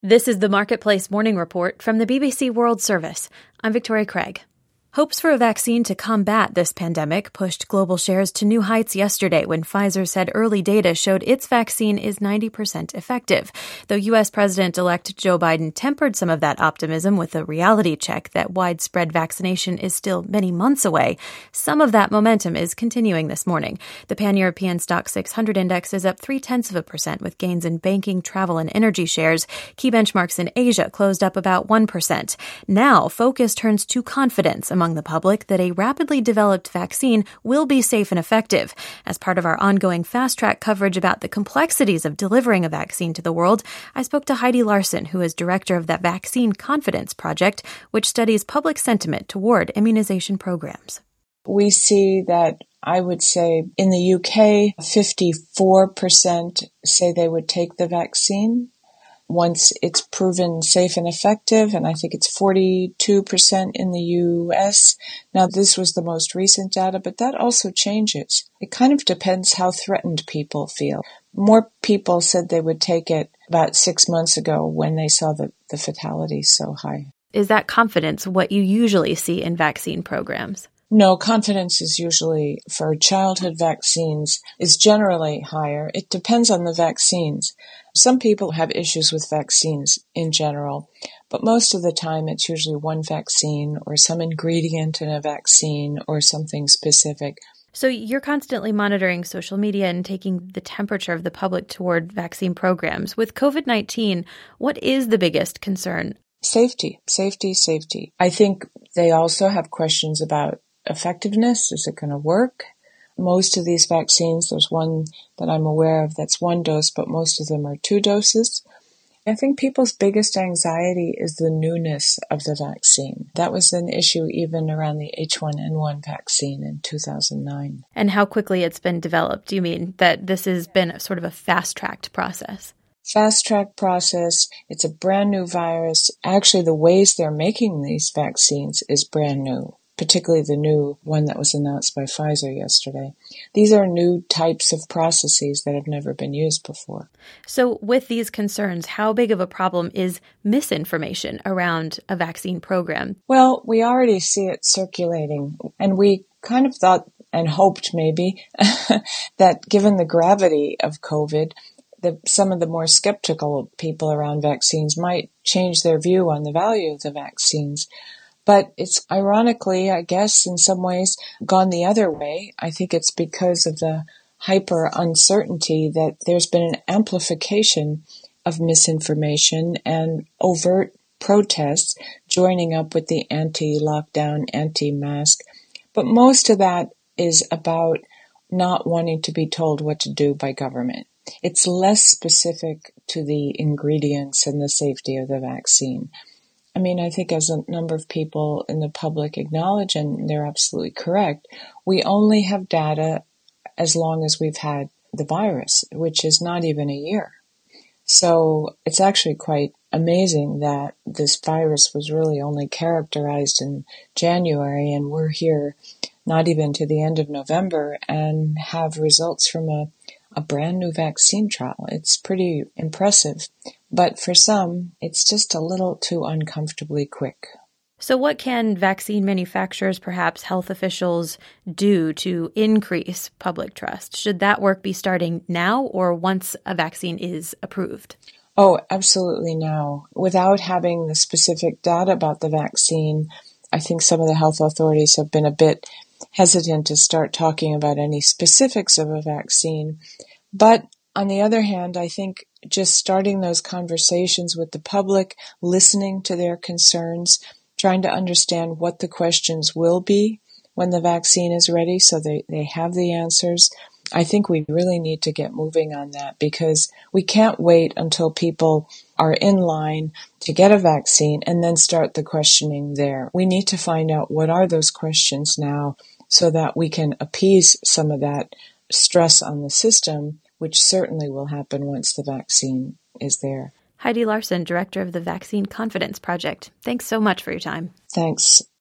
This is the Marketplace Morning Report from the BBC World Service. I'm Victoria Craig. Hopes for a vaccine to combat this pandemic pushed global shares to new heights yesterday when Pfizer said early data showed its vaccine is 90% effective. Though U.S. President-elect Joe Biden tempered some of that optimism with a reality check that widespread vaccination is still many months away, some of that momentum is continuing this morning. The Pan-European Stock 600 index is up 0.3% with gains in banking, travel, and energy shares. Key benchmarks in Asia closed up about 1%. Now, focus turns to confidence among the public that a rapidly developed vaccine will be safe and effective. As part of our ongoing fast-track coverage about the complexities of delivering a vaccine to the world, I spoke to Heidi Larson, who is director of the Vaccine Confidence Project, which studies public sentiment toward immunization programs. We see that, I would say, in the UK, 54% say they would take the vaccine once it's proven safe and effective, and I think it's 42% in the US. Now, this was the most recent data, but that also changes. It kind of depends how threatened people feel. More people said they would take it about 6 months ago when they saw the fatality so high. Is that confidence what you usually see in vaccine programs? No, confidence is usually, for childhood vaccines, is generally higher. It depends on the vaccines. Some people have issues with vaccines in general, but most of the time it's usually one vaccine or some ingredient in a vaccine or something specific. So you're constantly monitoring social media and taking the temperature of the public toward vaccine programs. With COVID-19, what is the biggest concern? Safety. I think they also have questions about effectiveness. Is it going to work? Most of these vaccines, there's one that I'm aware of that's one dose, but most of them are 2 doses. I think people's biggest anxiety is the newness of the vaccine. That was an issue even around the H1N1 vaccine in 2009. And how quickly it's been developed? Do you mean that this has been sort of a fast-tracked process? Fast-track process. It's a brand new virus. Actually, the ways they're making these vaccines is brand new, particularly the new one that was announced by Pfizer yesterday. These are new types of processes that have never been used before. So with these concerns, how big of a problem is misinformation around a vaccine program? Well, we already see it circulating, and we kind of thought and hoped maybe that given the gravity of COVID, some of the more skeptical people around vaccines might change their view on the value of the vaccines. But it's ironically, I guess, in some ways gone the other way. I think it's because of the hyper uncertainty that there's been an amplification of misinformation and overt protests joining up with the anti-lockdown, anti-mask. But most of that is about not wanting to be told what to do by government. It's less specific to the ingredients and the safety of the vaccine. I mean, I think as a number of people in the public acknowledge, and they're absolutely correct, we only have data as long as we've had the virus, which is not even a year. So it's actually quite amazing that this virus was really only characterized in January, and we're here not even to the end of November and have results from a brand new vaccine trial. It's pretty impressive. But for some, it's just a little too uncomfortably quick. So what can vaccine manufacturers, perhaps health officials, do to increase public trust? Should that work be starting now or once a vaccine is approved? Oh, absolutely now. Without having the specific data about the vaccine, I think some of the health authorities have been a bit hesitant to start talking about any specifics of a vaccine. But on the other hand, I think just starting those conversations with the public, listening to their concerns, trying to understand what the questions will be when the vaccine is ready so they have the answers. I think we really need to get moving on that because we can't wait until people are in line to get a vaccine and then start the questioning there. We need to find out what are those questions now so that we can appease some of that stress on the system, which certainly will happen once the vaccine is there. Heidi Larson, director of the Vaccine Confidence Project. Thanks so much for your time. Thanks.